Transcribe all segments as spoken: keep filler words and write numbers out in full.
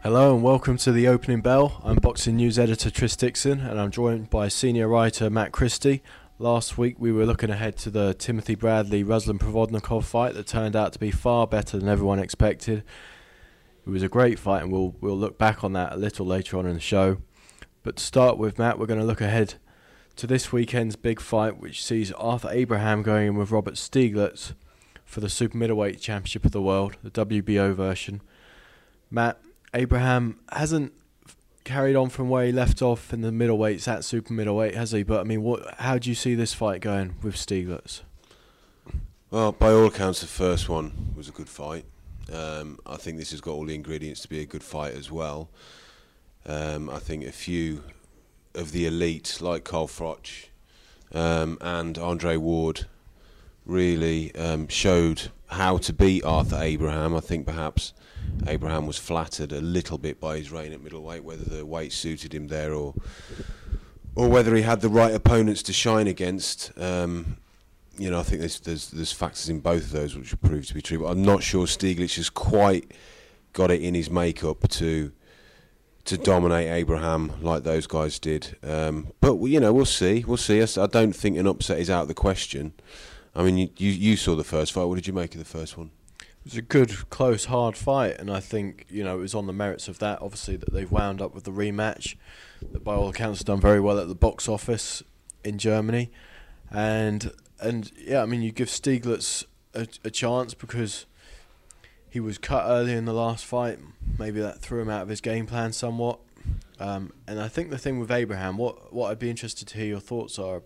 Hello and welcome to the Opening Bell. I'm boxing news editor Tris Dixon and I'm joined by senior writer Matt Christie. Last week we were looking ahead to the Timothy Bradley-Ruslan Provodnikov fight that turned out to be far better than everyone expected. It was a great fight and we'll we'll look back on that a little later on in the show. But to start with, Matt, we're going to look ahead to this weekend's big fight, which sees Arthur Abraham going in with Robert Stieglitz for the Super Middleweight Championship of the World, the W B O version. Matt, Abraham hasn't carried on from where he left off in the middleweights at super middleweight, has he? But I mean, what? How do you see this fight going with Stieglitz? Well, by all accounts, the first one was a good fight. Um, I think this has got all the ingredients to be a good fight as well. Um, I think a few of the elite, like Carl Froch um, and Andre Ward, really um, showed how to beat Arthur Abraham. I think perhaps Abraham was flattered a little bit by his reign at middleweight, whether the weight suited him there or or whether he had the right opponents to shine against. Um, you know, I think there's, there's there's factors in both of those which will prove to be true. But I'm not sure Stieglitz has quite got it in his makeup to to dominate Abraham like those guys did. Um, but you know, we'll see. We'll see. I don't think an upset is out of the question. I mean, you, you you saw the first fight. What did you make of the first one? It was a good, close, hard fight, and I think, you know, it was on the merits of that, obviously, that they've wound up with the rematch, that by all accounts has done very well at the box office in Germany. And, and yeah, I mean, you give Stieglitz a, a chance because he was cut early in the last fight. Maybe that threw him out of his game plan somewhat. Um, and I think the thing with Abraham, what, what I'd be interested to hear your thoughts are,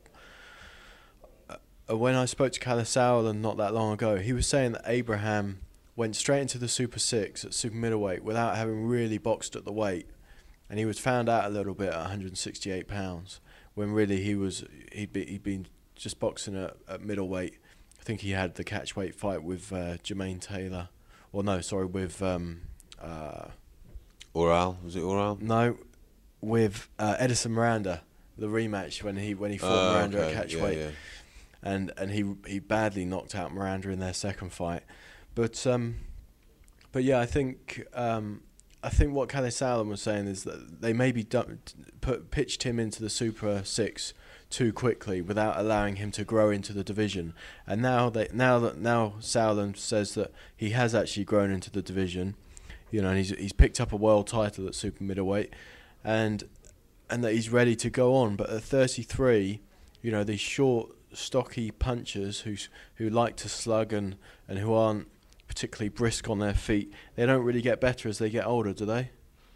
uh, when I spoke to Kalle Sauerland not that long ago, he was saying that Abraham went straight into the Super Six at super middleweight without having really boxed at the weight, and he was found out a little bit at one hundred sixty-eight pounds when really he was he'd, be, he'd been just boxing at, at middleweight. I think he had the catchweight fight with uh, Jermaine Taylor, or no, sorry, with um, uh, Oral was it Oral? No, with uh, Edison Miranda, the rematch when he when he fought uh, Miranda okay. at catchweight, yeah, yeah. and and he he badly knocked out Miranda in their second fight. But um, but yeah, I think um, I think what Kalle Sauerland was saying is that they maybe done, put pitched him into the Super Six too quickly without allowing him to grow into the division. And now they now that now Sauerland says that he has actually grown into the division, you know, and he's he's picked up a world title at super middleweight, and and that he's ready to go on. But at thirty-three, you know, these short, stocky punchers who who like to slug and and who aren't particularly brisk on their feet, they don't really get better as they get older, do they?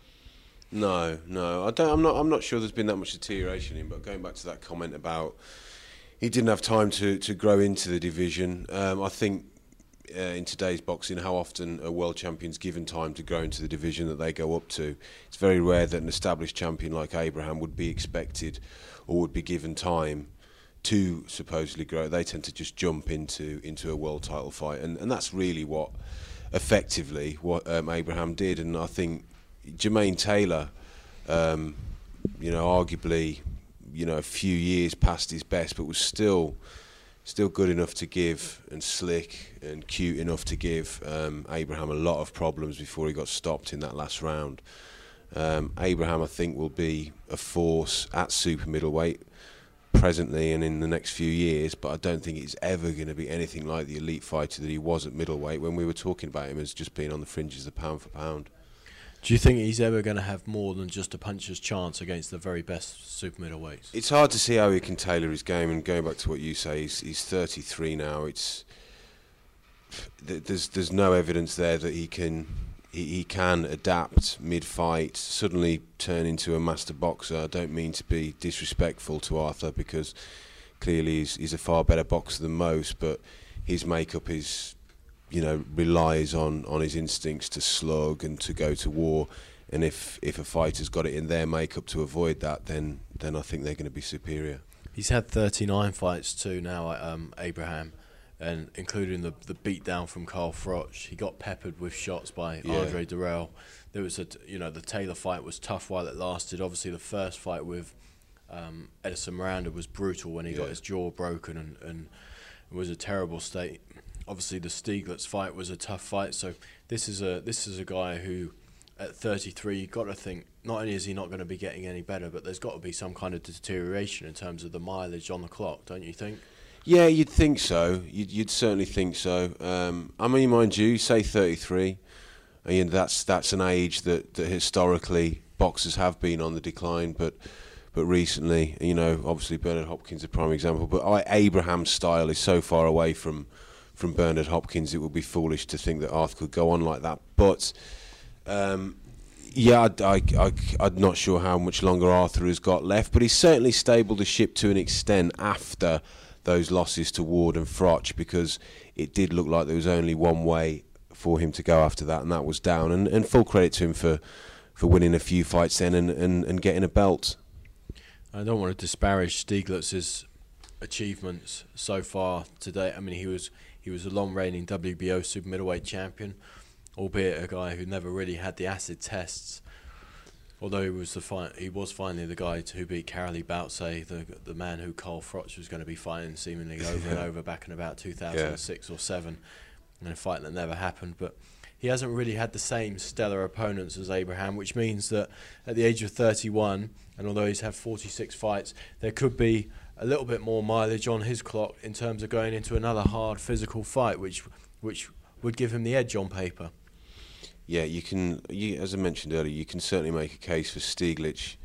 No, no, I don't. I'm not. I'm not sure there's been that much deterioration in. But going back to that comment about he didn't have time to, to grow into the division, um, I think uh, in today's boxing, how often are world champions given time to grow into the division that they go up to? It's very rare that an established champion like Abraham would be expected or would be given time to supposedly grow. They tend to just jump into into a world title fight, and and that's really what effectively what um, Abraham did. And I think Jermaine Taylor, um, you know, arguably, you know, a few years past his best, but was still still good enough to give, and slick and cute enough to give um, Abraham a lot of problems before he got stopped in that last round. Um, Abraham, I think, will be a force at super middleweight presently and in the next few years, but I don't think it's ever going to be anything like the elite fighter that he was at middleweight when we were talking about him as just being on the fringes of pound for pound. Do you think he's ever going to have more than just a puncher's chance against the very best super middleweights? It's hard to see how he can tailor his game, and going back to what you say, he's, he's thirty-three now. It's there's there's no evidence there that he can he, he can adapt mid-fight, suddenly turn into a master boxer. I don't mean to be disrespectful to Arthur, because clearly he's, he's a far better boxer than most, but his makeup is, you know, relies on, on his instincts to slug and to go to war. And if, if a fighter's got it in their makeup to avoid that, then then I think they're going to be superior. He's had thirty-nine fights too now, um, Abraham, and including the the beatdown from Carl Froch. He got peppered with shots by Yeah. Andre Durrell. There was a, you know, the Taylor fight was tough while it lasted. Obviously, the first fight with um, Edison Miranda was brutal when he Yeah. got his jaw broken, and, and it was a terrible state. Obviously, the Stieglitz fight was a tough fight. So this is a this is a guy who at thirty-three, you've got to think, not only is he not going to be getting any better, but there's got to be some kind of deterioration in terms of the mileage on the clock, don't you think? Yeah, you'd think so. You'd, you'd certainly think so. Um, I mean, mind you, say thirty-three, and that's that's an age that, that historically boxers have been on the decline, but but recently, you know, obviously Bernard Hopkins is a prime example, but I, Abraham's style is so far away from from Bernard Hopkins, it would be foolish to think that Arthur could go on like that. But um, yeah, I, I, I, I'm not sure how much longer Arthur has got left, but he's certainly stabled the ship to an extent after those losses to Ward and Froch, because it did look like there was only one way for him to go after that, and that was down. And, and full credit to him for, for winning a few fights then and, and, and getting a belt. I don't want to disparage Stieglitz's achievements so far today. I mean, he was he was a long-reigning W B O super middleweight champion, albeit a guy who never really had the acid tests. Although he was the fi- he was finally the guy to, who beat Carolee Boutse, the the man who Carl Froch was going to be fighting seemingly over and over back in about two thousand six yeah. or seven, in a fight that never happened. But he hasn't really had the same stellar opponents as Abraham, which means that at the age of thirty-one, and although he's had forty-six fights, there could be a little bit more mileage on his clock in terms of going into another hard physical fight, which which would give him the edge on paper. Yeah, you can. You, as I mentioned earlier, you can certainly make a case for Stieglitz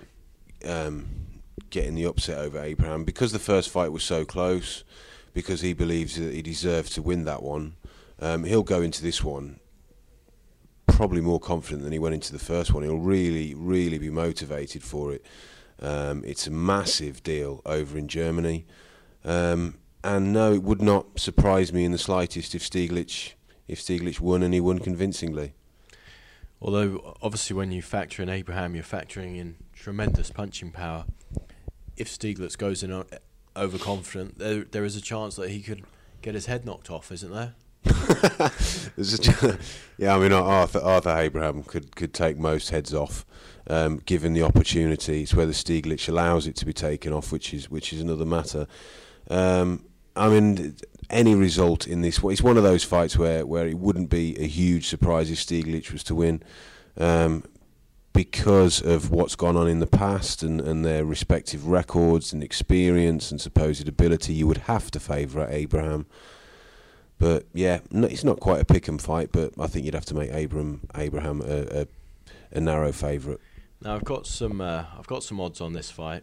um, getting the upset over Abraham because the first fight was so close, because he believes that he deserved to win that one. Um, he'll go into this one probably more confident than he went into the first one. He'll really, really be motivated for it. Um, it's a massive deal over in Germany. Um, and no, it would not surprise me in the slightest if Stieglitz, if Stieglitz won, and he won convincingly. Although, obviously, when you factor in Abraham, you're factoring in tremendous punching power. If Stieglitz goes in overconfident, there, there is a chance that he could get his head knocked off, isn't there? Yeah, I mean, Arthur, Arthur Abraham could, could take most heads off, um, given the opportunity. It's whether Stieglitz allows it to be taken off, which is which is another matter. Um, I mean, any result in this, it's one of those fights where, where it wouldn't be a huge surprise if Stieglitz was to win, um, because of what's gone on in the past and, and their respective records and experience and supposed ability. You would have to favour Abraham. But yeah, no, it's not quite a pick'em fight, but I think you'd have to make Abraham Abraham a, a, a narrow favourite. Now I've got some uh, I've got some odds on this fight.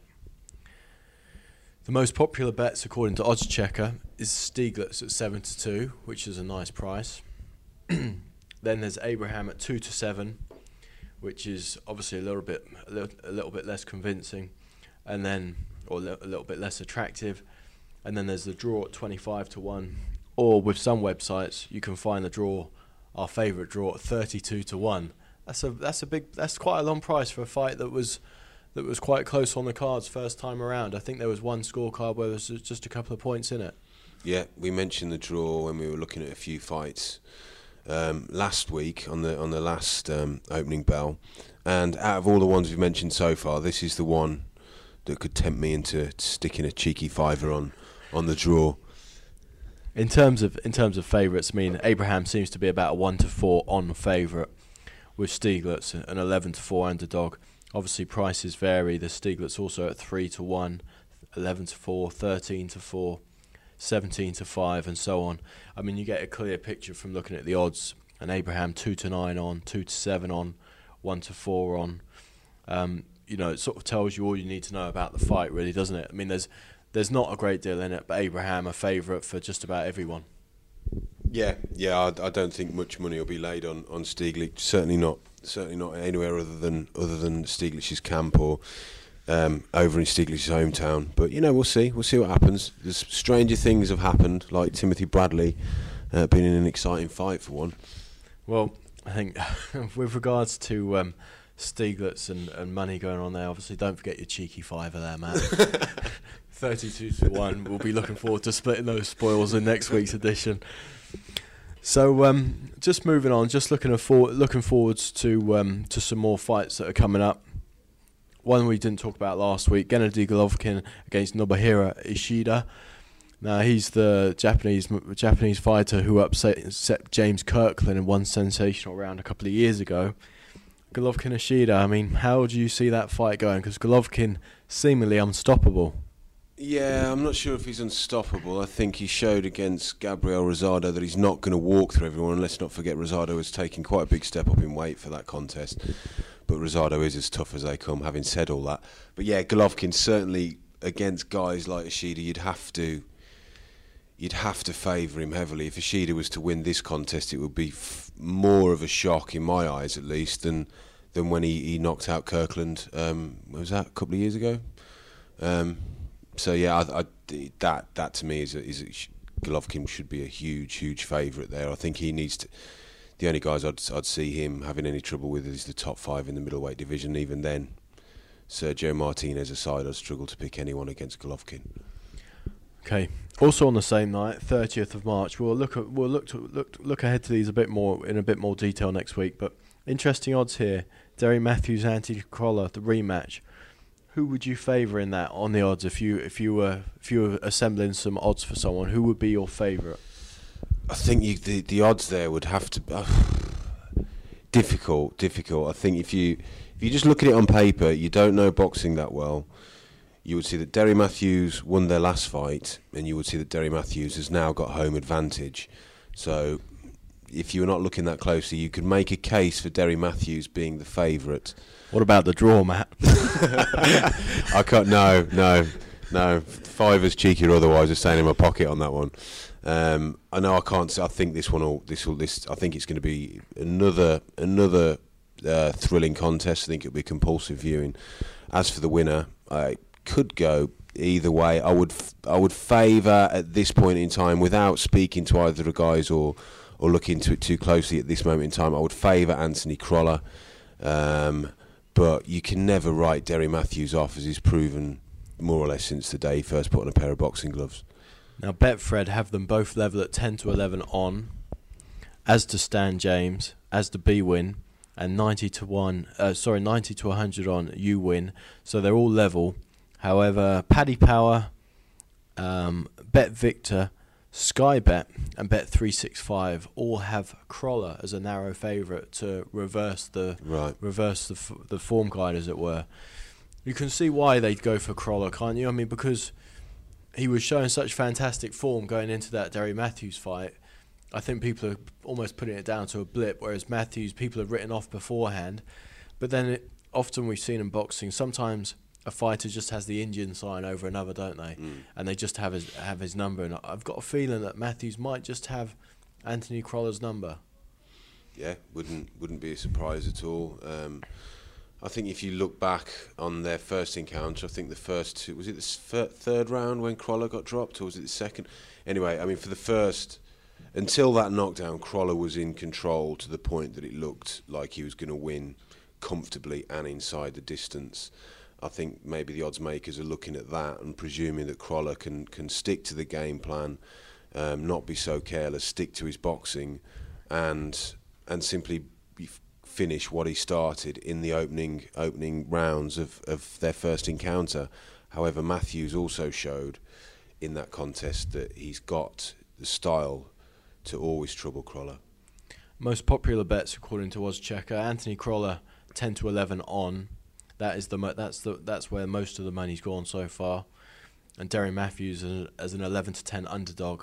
The most popular bets, according to Oddschecker, is Stieglitz at seven to two, which is a nice price. Then there's Abraham at two to seven, which is obviously a little bit a little, a little bit less convincing, and then or a little bit less attractive. And then there's the draw at twenty-five to one. Or with some websites, you can find the draw, our favourite draw, at thirty-two to one. That's a that's a big that's quite a long price for a fight that was that was quite close on the cards first time around. I think there was one scorecard where there was just a couple of points in it. Yeah, we mentioned the draw when we were looking at a few fights um, last week on the on the last um, opening bell, and out of all the ones we've mentioned so far, this is the one that could tempt me into sticking a cheeky fiver on on the draw. In terms of in terms of favourites, I mean, Abraham seems to be about a one to four on favourite, with Stieglitz an eleven to four underdog. Obviously, prices vary. The Stieglitz also at three to one, eleven to four, thirteen to four, seventeen to five, and so on. I mean, you get a clear picture from looking at the odds. And Abraham two to nine on, two to seven on, one to four on. Um, you know, it sort of tells you all you need to know about the fight, really, doesn't it? I mean, there's. There's not a great deal in it, but Abraham a favourite for just about everyone. Yeah, yeah, I, I don't think much money will be laid on, on Stieglitz. Certainly not, certainly not anywhere other than other than Stieglitz's camp or um, over in Stieglitz's hometown. But you know, we'll see. We'll see what happens. There's stranger things have happened, like Timothy Bradley uh, being in an exciting fight for one. Well, I think with regards to um, Stieglitz and, and money going on there, obviously don't forget your cheeky fiver there, Matt. thirty-two to one. We'll be looking forward to splitting those spoils in next week's edition. So, um, just moving on, just looking for, looking forwards to um, to some more fights that are coming up. One we didn't talk about last week: Gennady Golovkin against Nobuhiro Ishida. Now he's the Japanese Japanese fighter who upset, upset James Kirkland in one sensational round a couple of years ago. Golovkin Ishida. I mean, how do you see that fight going? Because Golovkin seemingly unstoppable. Yeah, I'm not sure if he's unstoppable. I think he showed against Gabriel Rosado that he's not going to walk through everyone. And let's not forget Rosado has taken quite a big step up in weight for that contest. But Rosado is as tough as they come, having said all that. But yeah, Golovkin certainly, against guys like Ishida, you'd have to you'd have to favour him heavily. If Ishida was to win this contest, it would be f- more of a shock, in my eyes at least, than than when he, he knocked out Kirkland. Um, what was that, a couple of years ago? Um, so yeah, I, I, that that to me is a, is a, Golovkin should be a huge, huge favourite there. I think he needs to. The only guys I'd I'd see him having any trouble with is the top five in the middleweight division. Even then, Sergio Martinez aside, I'd struggle to pick anyone against Golovkin. Okay. Also on the same night, thirtieth of March, we'll look at we'll look to look look ahead to these a bit more in a bit more detail next week. But interesting odds here: Derry Matthews, Anthony Crolla, the rematch. Who would you favour in that on the odds if you if you were if you were assembling some odds for someone? Who would be your favourite? I think you, the the odds there would have to uh, difficult, difficult. I think if you if you just look at it on paper, you don't know boxing that well. You would see that Derry Matthews won their last fight, and you would see that Derry Matthews has now got home advantage. So, if you're not looking that closely, you could make a case for Derry Matthews being the favourite. What about the draw, Matt? I can't. No, no, no. Fivers, cheeky or otherwise, are staying in my pocket on that one. Um, I know I can't say. I think this one will. This will. This. I think it's going to be another another uh, thrilling contest. I think it'll be compulsive viewing. As for the winner, I could go either way. I would. F- I would favour at this point in time, without speaking to either the guys or or looking into it too closely at this moment in time. I would favour Anthony Crolla, um, but you can never write Derry Matthews off, as he's proven more or less since the day he first put on a pair of boxing gloves. Now, Betfred have them both level at ten to eleven on, as to Stan James, as to B-Win, and ninety to one, uh, sorry, ninety to one hundred on U-Win. So they're all level. However, Paddy Power, um, Bet Victor, Sky Bet, and Bet three sixty-five all have Crolla as a narrow favourite to reverse the Right. reverse the f- the form guide, as it were. You can see why they'd go for Crolla, can't you? I mean, because he was showing such fantastic form going into that Derry Matthews fight. I think people are almost putting it down to a blip, whereas Matthews, people have written off beforehand. But then it, often we've seen in boxing, sometimes a fighter just has the Indian sign over another, don't they? Mm. And they just have his have his number. And I've got a feeling that Matthews might just have Anthony Crolla's number. Yeah, wouldn't wouldn't be a surprise at all. Um, I think if you look back on their first encounter, I think the first two, was it the f- third round when Crolla got dropped, or was it the second? Anyway, I mean, for the first, until that knockdown, Crolla was in control to the point that it looked like he was going to win comfortably and inside the distance. I think maybe the odds makers are looking at that and presuming that Crolla can, can stick to the game plan, um, not be so careless, stick to his boxing, and and simply be finish what he started in the opening opening rounds of, of their first encounter. However, Matthews also showed in that contest that he's got the style to always trouble Crolla. Most popular bets according to Oddschecker: Anthony Crolla ten to eleven on. That is the mo- that's the that's where most of the money's gone so far, and Derry Matthews as, as an eleven to ten underdog.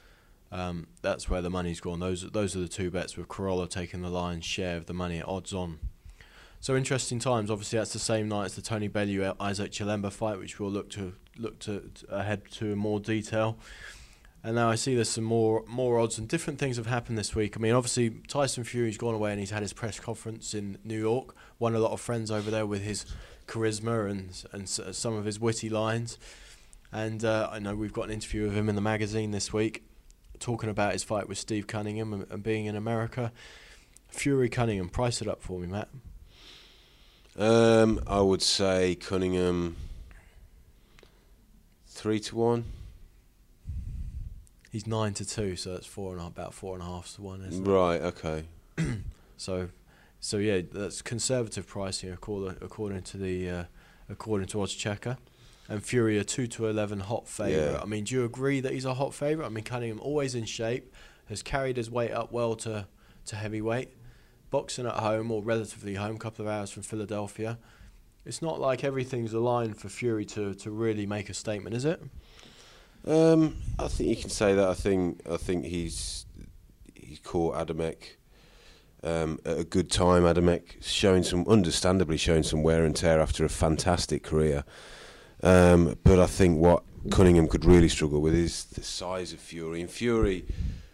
Um, that's where the money's gone. Those those are the two bets, with Crolla taking the lion's share of the money at odds on. So interesting times. Obviously, that's the same night as the Tony Bellew Isaac Chilemba fight, which we'll look to look to, to ahead to in more detail. And now I see there's some more more odds and different things have happened this week. I mean, obviously Tyson Fury's gone away and he's had his press conference in New York. Won a lot of friends over there with his charisma and and s- some of his witty lines. And uh, I know we've got an interview with him in the magazine this week, talking about his fight with Steve Cunningham and, and being in America. Fury Cunningham, price it up for me, Matt. Um, I would say Cunningham three to one. He's nine to two, so that's four and a, about four and a half to one, isn't Right. Okay. it? So, so yeah, that's conservative pricing according according to the uh, according to Oddschecker. And Fury a two to eleven hot favourite. Yeah. I mean, do you agree that he's a hot favourite? I mean, Cunningham always in shape, has carried his weight up well to to heavyweight, boxing at home, or relatively home, couple of hours from Philadelphia. It's not like everything's aligned for Fury to, to really make a statement, is it? Um, I think you can say that. I think I think he's he caught Adamek um, at a good time. Adamek showing some, understandably showing some wear and tear after a fantastic career. Um, but I think what Cunningham could really struggle with is the size of Fury. And Fury,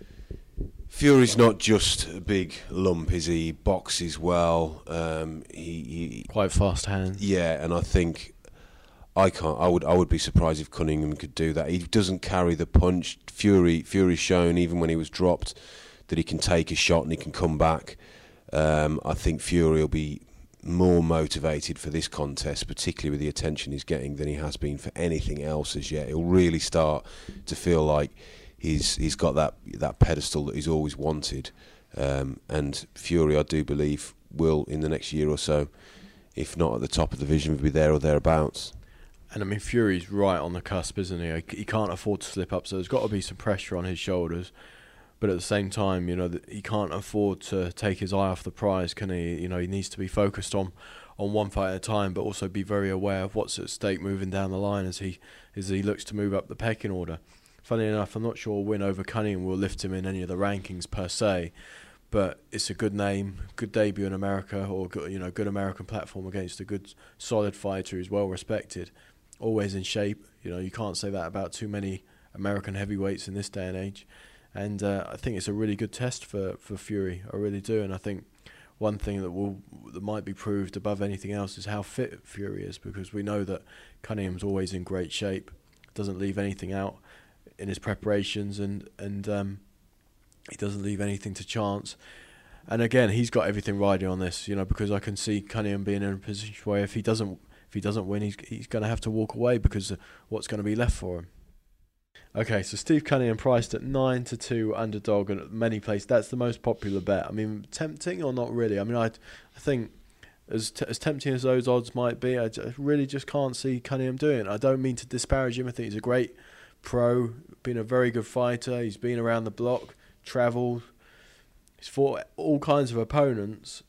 Fury's not just a big lump, is he? He boxes well. Um, he, he quite fast hands. Yeah, and I think I can't. I would. I would be surprised if Cunningham could do that. He doesn't carry the punch. Fury. Fury's shown even when he was dropped that he can take a shot and he can come back. Um, I think Fury will be more motivated for this contest, particularly with the attention he's getting, than he has been for anything else as yet. He'll really start to feel like he's he's got that that pedestal that he's always wanted. Um, and Fury, I do believe, will in the next year or so, if not at the top of the division, be there or thereabouts. And I mean, Fury's right on the cusp, isn't he? He can't afford to slip up, so there's got to be some pressure on his shoulders. But at the same time, you know, he can't afford to take his eye off the prize, can he? You know, he needs to be focused on, on one fight at a time, but also be very aware of what's at stake moving down the line as he as he looks to move up the pecking order. Funny enough, I'm not sure a win over Cunningham will lift him in any of the rankings per se, but it's a good name, good debut in America, or good, you know, good American platform against a good, solid fighter who's well respected, always in shape. You know, you can't say that about too many American heavyweights in this day and age. And uh, I think it's a really good test for, for Fury. I really do. And I think one thing that will that might be proved above anything else is how fit Fury is, because we know that Cunningham's always in great shape, doesn't leave anything out in his preparations, and and um, he doesn't leave anything to chance. And again, he's got everything riding on this, you know, because I can see Cunningham being in a position where if he doesn't if he doesn't win, he's he's going to have to walk away because of what's going to be left for him. Okay, so Steve Cunningham priced at nine to two underdog, and at many places that's the most popular bet. I mean, tempting or not really? I mean, I, I think as t- as tempting as those odds might be, I j- really just can't see Cunningham doing it. I don't mean to disparage him. I think he's a great pro, been a very good fighter. He's been around the block, travelled. He's fought all kinds of opponents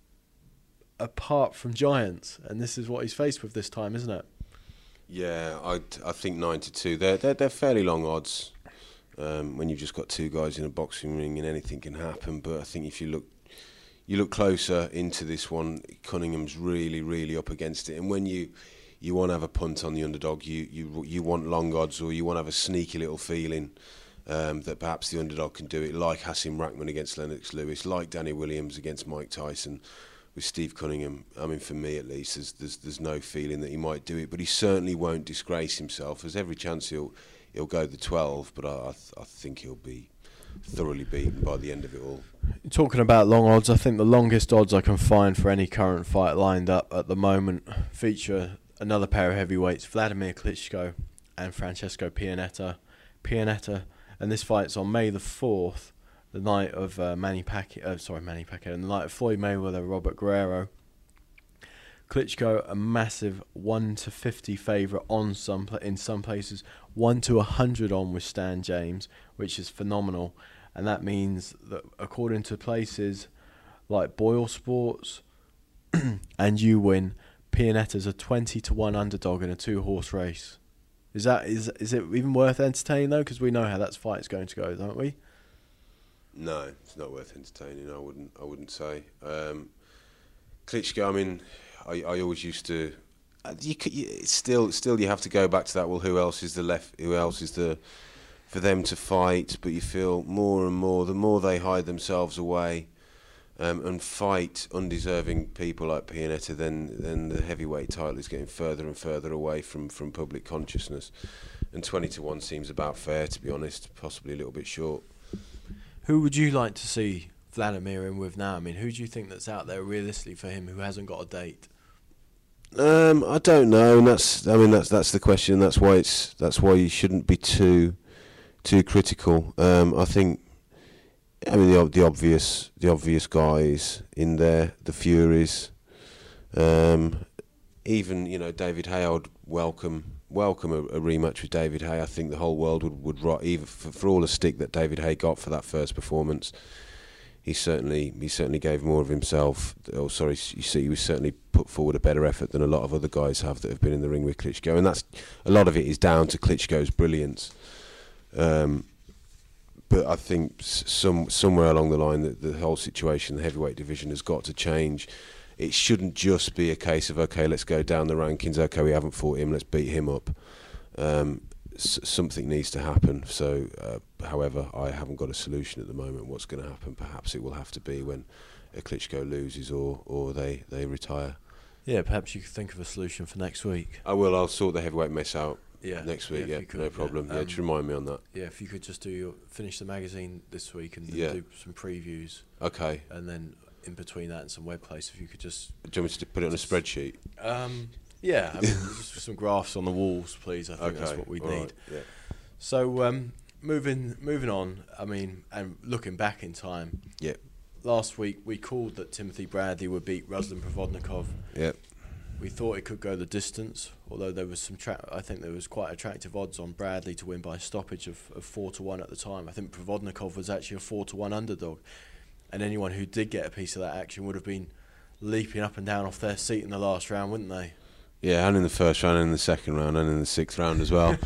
apart from giants, and this is what he's faced with this time, isn't it? Yeah, I I think nine to two. They're they're they're fairly long odds. Um, when you've just got two guys in a boxing ring and anything can happen. But I think if you look you look closer into this one, Cunningham's really really up against it. And when you you want to have a punt on the underdog, you you you want long odds, or you want to have a sneaky little feeling um, that perhaps the underdog can do it, like Hasim Rahman against Lennox Lewis, like Danny Williams against Mike Tyson. With Steve Cunningham, I mean, for me at least, there's, there's there's no feeling that he might do it, but he certainly won't disgrace himself. There's every chance he'll he'll go the twelve, but I I, th- I think he'll be thoroughly beaten by the end of it all. Talking about long odds, I think the longest odds I can find for any current fight lined up at the moment feature another pair of heavyweights, Vladimir Klitschko and Francesco Pianeta. Pianeta, and this fight's on May the fourth. The night of uh, Manny Pacquiao, uh, sorry Manny Pacquiao, and the night of Floyd Mayweather, Robert Guerrero. Klitschko, a massive one to fifty favourite on some pla- in some places, one to a hundred on with Stan James, which is phenomenal, and that means that according to places like Boyle Sports and You Win, Pianeta's a twenty to one underdog in a two horse race. Is that is is it even worth entertaining though? Because we know how that fight's going to go, don't we? No, it's not worth entertaining. I wouldn't. I wouldn't say. Um, Klitschko. I mean, I, I always used to. You, could, you still, still, you have to go back to that. Well, who else is the left? Who else is the for them to fight? But you feel more and more. The more they hide themselves away um, and fight undeserving people like Pianeta, then then the heavyweight title is getting further and further away from, from public consciousness. And twenty to one seems about fair, to be honest. Possibly a little bit short. Who would you like to see Vladimir in with now? I mean, who do you think that's out there realistically for him who hasn't got a date? Um, I don't know, and that's I mean that's that's the question. That's why it's that's why you shouldn't be too too critical. Um, I think I mean the the obvious the obvious guys in there, the Furies, um, even you know David Haye. I would welcome. welcome a, a rematch with David Haye. I think the whole world would, would rot, even for, for all the stick that David Haye got for that first performance. he certainly he certainly gave more of himself. Oh, sorry, you see, he was certainly put forward a better effort than a lot of other guys have that have been in the ring with Klitschko, and that's a lot of it is down to Klitschko's brilliance. Um, but I think some somewhere along the line, that the whole situation, the heavyweight division, has got to change. It shouldn't just be a case of, okay, let's go down the rankings. Okay, we haven't fought him, let's beat him up. Um, s- something needs to happen. So, uh, however, I haven't got a solution at the moment. What's going to happen? Perhaps it will have to be when a Klitschko loses or or they, they retire. Yeah, perhaps you could think of a solution for next week. I will. I'll sort the heavyweight mess out Yeah, next week. yeah, Yeah, if you could, no problem. yeah. Yeah, Um, just remind me on that. Yeah, if you could just do your finish the magazine this week and then Yeah. do some previews, Okay. and then in between that and some web plays, if you could just Do you want me to put it on a Just- spreadsheet? um, yeah, I mean, just some graphs on the walls, please. I think Okay. that's what we all need. right, Yeah. So um, moving moving on, I mean, and looking back in time, Yeah. last week we called that Timothy Bradley would beat Ruslan Provodnikov. Yeah. We thought it could go the distance, although there was some. Tra- I think there was quite attractive odds on Bradley to win by stoppage of, of four to one at the time. I think Provodnikov was actually a four to one underdog, and anyone who did get a piece of that action would have been leaping up and down off their seat in the last round, wouldn't they? Yeah, and in the first round, and in the second round, and in the sixth round as well.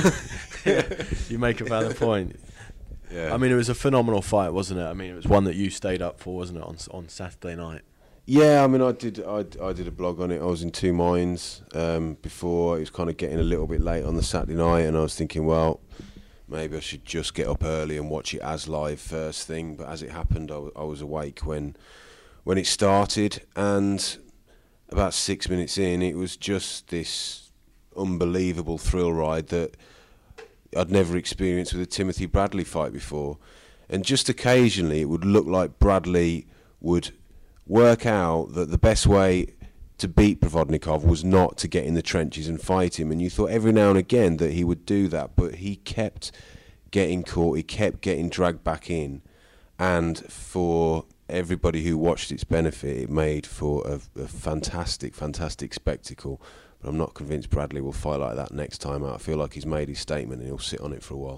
You make a valid point. Yeah. I mean, it was a phenomenal fight, wasn't it? I mean, it was one that you stayed up for, wasn't it, on on Saturday night? Yeah, I mean, I did. I, I did a blog on it. I was in two minds um, before. It was kind of getting a little bit late on the Saturday night, and I was thinking, well, maybe I should just get up early and watch it as live first thing. But as it happened, I, w- I was awake when when it started, and about six minutes in, it was just this unbelievable thrill ride that I'd never experienced with a Timothy Bradley fight before. And just occasionally, it would look like Bradley would work out that the best way to beat Provodnikov was not to get in the trenches and fight him, and you thought every now and again that he would do that, but he kept getting caught, he kept getting dragged back in, and for everybody who watched its benefit, it made for a, a fantastic, fantastic spectacle. But I'm not convinced Bradley will fight like that next time out. I feel like he's made his statement and he'll sit on it for a while.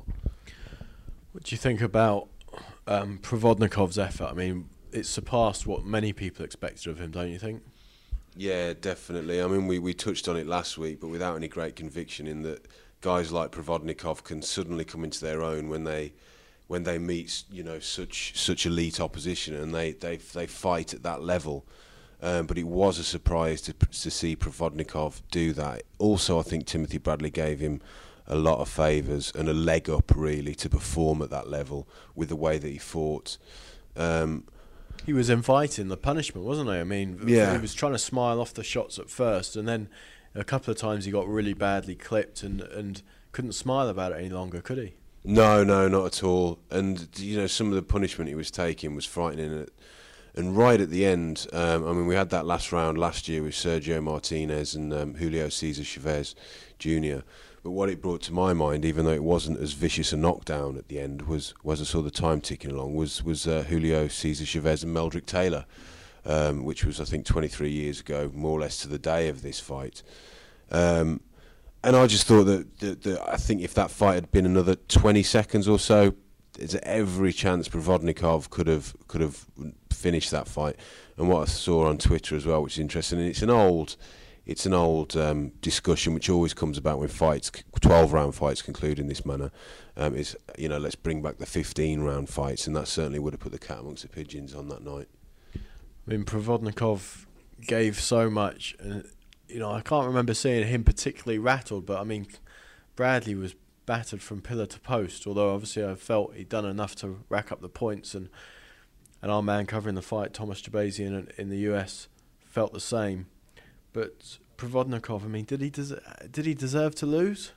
What do you think about um, Provodnikov's effort? I mean, it surpassed what many people expected of him, don't you think? Yeah, definitely. I mean, we, we touched on it last week, but without any great conviction, in that guys like Provodnikov can suddenly come into their own when they when they meet, you know, such such elite opposition, and they they they fight at that level. Um, but it was a surprise to to see Provodnikov do that. Also, I think Timothy Bradley gave him a lot of favours and a leg up, really, to perform at that level with the way that he fought. Um, He was inviting the punishment, wasn't he? I mean, Yeah. he was trying to smile off the shots at first, and then a couple of times he got really badly clipped and, and couldn't smile about it any longer, could he? No, no, not at all. And, you know, some of the punishment he was taking was frightening. And right at the end, um, I mean, we had that last round last year with Sergio Martinez and um, Julio Cesar Chavez Junior But what it brought to my mind, even though it wasn't as vicious a knockdown at the end, was, was I saw the time ticking along, was, was uh, Julio Cesar Chavez and Meldrick Taylor, um, which was, I think, twenty-three years ago, more or less to the day of this fight. Um, and I just thought that, that, that I think if that fight had been another twenty seconds or so, there's every chance Provodnikov could have could have finished that fight. And what I saw on Twitter as well, which is interesting, and it's an old it's an old um, discussion which always comes about when fights, twelve round fights conclude in this manner, um, is, you know, let's bring back the fifteen round fights, and that certainly would have put the cat amongst the pigeons on that night. I mean, Provodnikov gave so much, and you know, I can't remember seeing him particularly rattled, but I mean, Bradley was battered from pillar to post, although obviously I felt he'd done enough to rack up the points, and and our man covering the fight, Thomas Jabazian in, in the U S, felt the same. But Provodnikov, I mean, did he des- did he deserve to lose?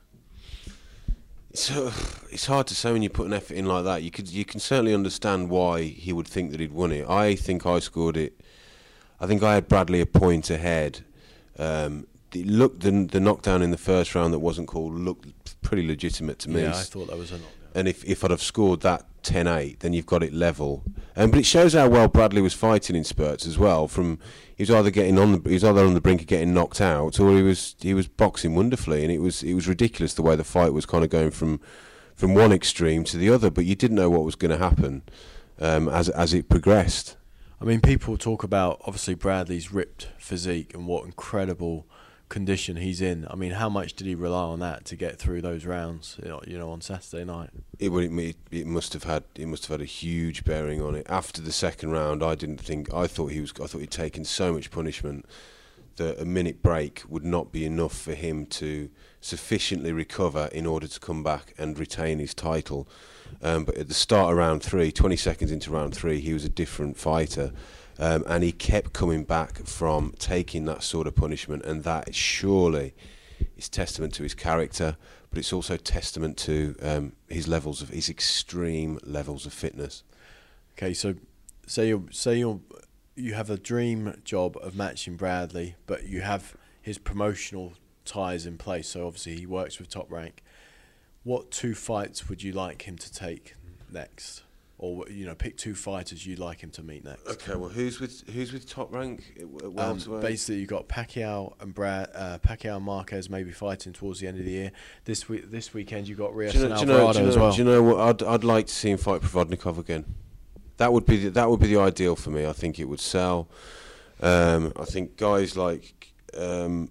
So it's hard to say when you put an effort in like that. You could you can certainly understand why he would think that he'd won it. I think I scored it. I think I had Bradley a point ahead. Um, it looked the the knockdown in the first round that wasn't called looked pretty legitimate to me. Yeah, I thought that was a knockdown. And if, if I'd have scored that ten eight, then you've got it level. Um, but it shows how well Bradley was fighting in spurts as well. From he was either getting on the he was either on the brink of getting knocked out, or he was he was boxing wonderfully. And it was it was ridiculous the way the fight was kind of going from from one extreme to the other. But you didn't know what was going to happen. um, as as it progressed. I mean, people talk about obviously Bradley's ripped physique and what incredible condition he's in. I mean, how much did he rely on that to get through those rounds? You know, you know on Saturday night. It would it, it must have had it must have had a huge bearing on it. After the second round, I didn't think I thought he was I thought he'd taken so much punishment that a minute break would not be enough for him to sufficiently recover in order to come back and retain his title. Um, but at the start of round three, twenty seconds into round three, he was a different fighter. Um, and he kept coming back from taking that sort of punishment, and that surely is testament to his character, but it's also testament to um, his levels of his extreme levels of fitness. Okay, so say you say you you have a dream job of matching Bradley, but you have his promotional ties in place. So obviously he works with Top Rank. What two fights would you like him to take next? Or, you know, pick two fighters you'd like him to meet next. Okay, well, who's with who's with Top Rank? Um, basically, you've got Pacquiao and Brad, uh, Pacquiao and Marquez maybe fighting towards the end of the year. This week, this weekend, you got Rios do you know, and do you know, Alvarado do you know, as well. Do you know what? I'd I'd like to see him fight Provodnikov again. That would be the, that would be the ideal for me. I think it would sell. Um, I think guys like um,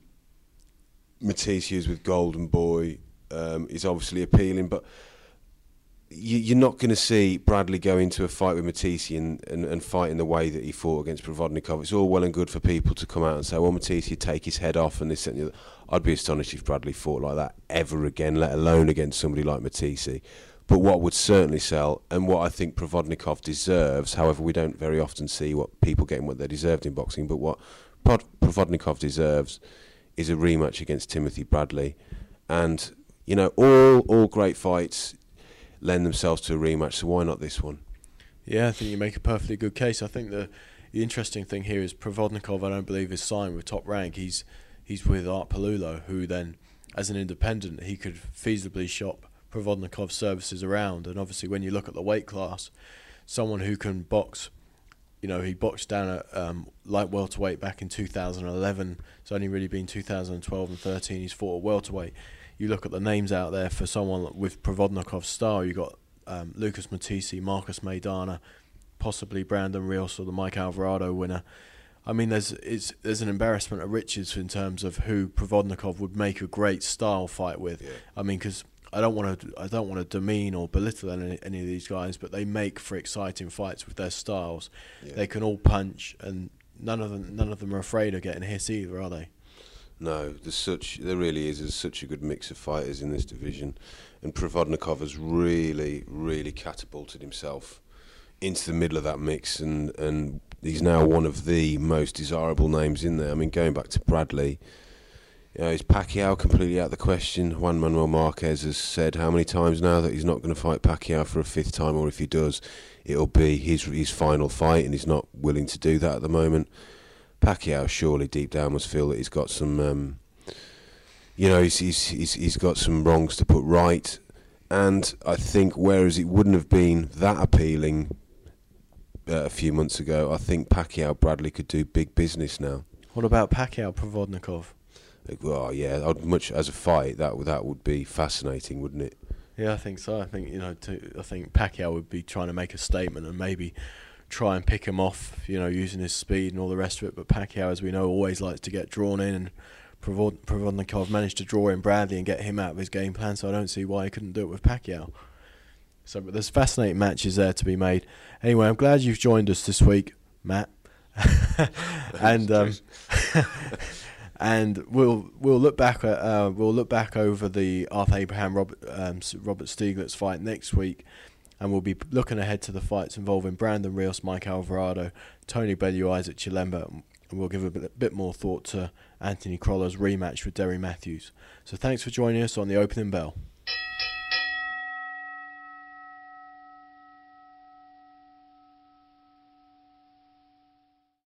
Matisse, who's with Golden Boy, um, is obviously appealing, but you're not going to see Bradley go into a fight with Matisse and, and, and fight in the way that he fought against Provodnikov. It's all well and good for people to come out and say, well, Matisse, you'd take his head off and this and the other. I'd be astonished if Bradley fought like that ever again, let alone against somebody like Matisse. But what would certainly sell, and what I think Provodnikov deserves, however, we don't very often see what people getting what they deserved in boxing, but what Prod- Provodnikov deserves is a rematch against Timothy Bradley. And, you know, all all great fights lend themselves to a rematch, so why not this one? Yeah, I think you make a perfectly good case. I think the, the interesting thing here is Provodnikov, I don't believe, is signed with Top Rank. He's he's with Art Palulo, who then, as an independent, he could feasibly shop Provodnikov's services around. And obviously, when you look at the weight class, someone who can box, you know, he boxed down at um, light welterweight back in two thousand eleven. It's only really been two thousand twelve and thirteen he's fought at welterweight. You look at the names out there for someone with Provodnikov's style. You got um, Lucas Matisse, Marcus Maidana, possibly Brandon Rios or the Mike Alvarado winner. I mean, there's it's, there's an embarrassment of riches in terms of who Provodnikov would make a great style fight with. Yeah. I mean, because I don't want to I don't want to demean or belittle any, any of these guys, but they make for exciting fights with their styles. Yeah. They can all punch, and none of them none of them are afraid of getting hit either, are they? No, there's such there really is. There's such a good mix of fighters in this division, and Provodnikov has really, really catapulted himself into the middle of that mix, and, and he's now one of the most desirable names in there. I mean, going back to Bradley, you know, is Pacquiao completely out of the question? Juan Manuel Marquez has said how many times now that he's not going to fight Pacquiao for a fifth time, or if he does, it'll be his his final fight, and he's not willing to do that at the moment. Pacquiao surely deep down must feel that he's got some, um, you know, he's, he's he's he's got some wrongs to put right, and I think whereas it wouldn't have been that appealing uh, a few months ago, I think Pacquiao Bradley could do big business now. What about Pacquiao Provodnikov? Like, well, yeah, I'd much as a fight that that would be fascinating, wouldn't it? Yeah, I think so. I think you know, to, I think Pacquiao would be trying to make a statement and maybe try and pick him off, you know, using his speed and all the rest of it. But Pacquiao, as we know, always likes to get drawn in, and Provod- Provodnikov managed to draw in Bradley and get him out of his game plan, so I don't see why he couldn't do it with Pacquiao. So, but there's fascinating matches there to be made. Anyway, I'm glad you've joined us this week, Matt. and um, and we'll we'll look back at uh, we'll look back over the Arthur Abraham Robert um, Robert Stieglitz fight next week. And we'll be looking ahead to the fights involving Brandon Rios, Mike Alvarado, Tony Bellew, Isaac Chilemba, and we'll give a bit, bit more thought to Anthony Croller's rematch with Derry Matthews. So thanks for joining us on The Opening Bell.